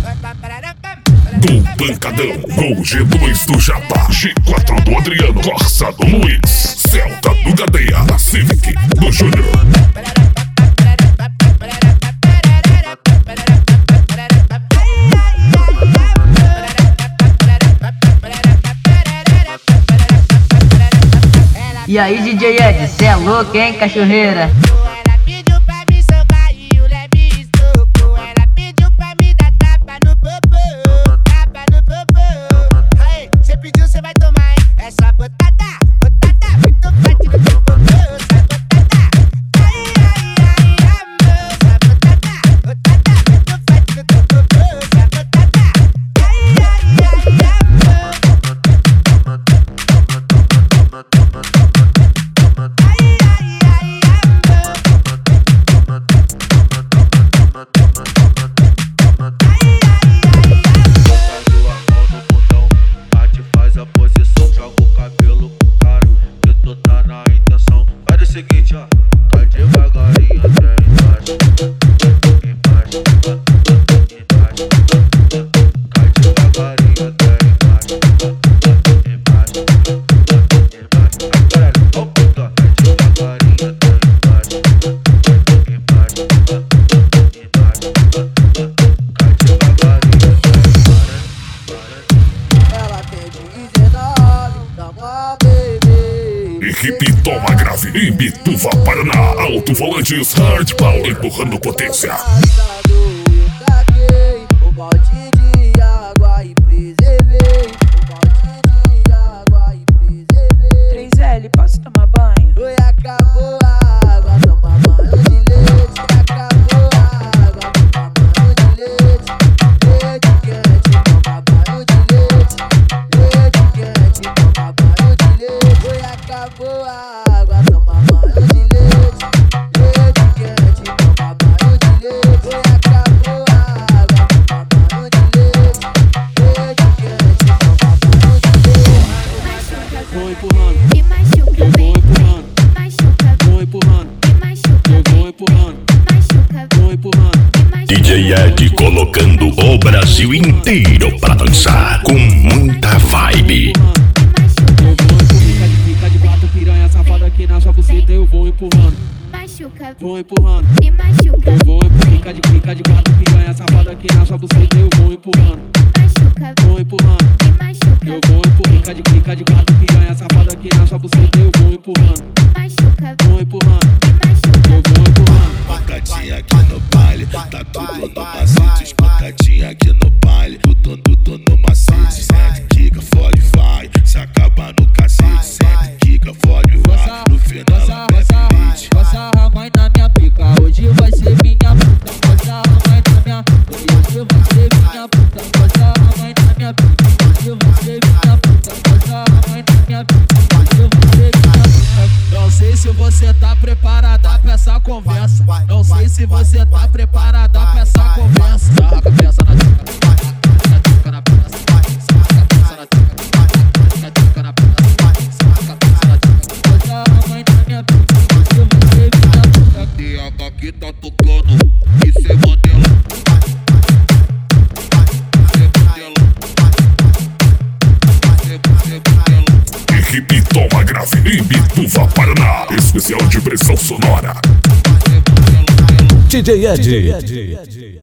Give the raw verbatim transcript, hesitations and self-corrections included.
Do Pancadão, Gol G dois do Japa, G quatro do Adriano, Corsa do Luiz, Celta do Gadeia, da Civic do Júnior. E aí, D J Ed, cê é louco, hein, cachorreira? Ela pediu pra me socar e o leve estoco. Ela pediu pra me dar tapa no popô, tapa no popô. Aí, cê pediu, cê vai tomar, hein? É só botada, botada, muito forte no teu popô, só botada. Ai, ai, ai, amor, só botada, botada, muito forte no teu popô, só botada. Ai, ai, ai, amor. Seguinte, ó, vai devagarinho até embaixo, embaixo, embaixo, cai devagarinho até embaixo, embaixo, embaixo, caralho, ó, puta, cai devagarinho até embaixo, embaixo, embaixo, cai devagarinho até embaixo. Ela tem dezenove, dá uma bebê. Equipe Toma Grave em Bituva, Paraná. Alto Volantes Hard Power, empurrando potência. Eu taquei o balde de água e preservei. O balde de água e preservei. três L, posso tomar banho? Oi, acabou a água, toma banho de leite. Acabou a água, toma banho de leite. Leite quente, toma banho de leite. Leite quente, toma banho de leite. Oi, acabou a água, toma banho de leite. Leite quente, toma banho de leite. Oi, acabou a água, toma banho de leite. Leite quente, toma banho de leite. Vou empurrando, Me machuca, eu vou empurrando, machuca, vou empurrando, me machuca, eu vou empurrando, machuca, vou empurrando. me machuca. D J Ed colocando o Brasil inteiro pra dançar com muita vibe. Eu vou empurrando, fica de, fica de quatro piranha safada aqui na sua buceta, eu vou empurrando, Machuca, vou empurrando. me machuca, Eu vou empurrando, fica de, fica de quatro piranha safada aqui na sua buceta, eu vou empurrando, machuca, vou empurrando. me machuca, Eu vou empurrando, fica de, fica de quatro piranha safada aqui na sua buceta, eu vou empurrando, machuca, vou empurrando, me machuca. eu vou empurrando. Pancadinha aqui no baile, tá tudo no macete. Espancadinha aqui no baile, tudo, tudo no macete. Sente, quica, fode, vai. Se acaba no cacete, sente, quica, fode, vai. No final ela bebe leite. Passa a mãe na minha pica, hoje vai ser minha puta. Passa a mãe na minha pica, hoje vai ser minha puta. Passa a mãe na minha pica, hoje vai ser minha puta. Passa a mãe na minha pica, hoje vai ser minha puta. Não sei se você tá preparada pra essa conversa. Não sei se você tá preparada pra essa conversa. Sarra a cabeça na tica, na tica na peça. Sarra a cabeça na tica, na tica na peça. Sarra a cabeça na tica. Passa a mãe na minha pica, hoje vai ser minha puta. D H aqui tá tocando, isso é modelo. Isso é modelo. Isso é, isso é modelo. Equipe Toma Grave em Bituva, Paraná. Especial de pressão sonora. Isso é modelo. D J Ed.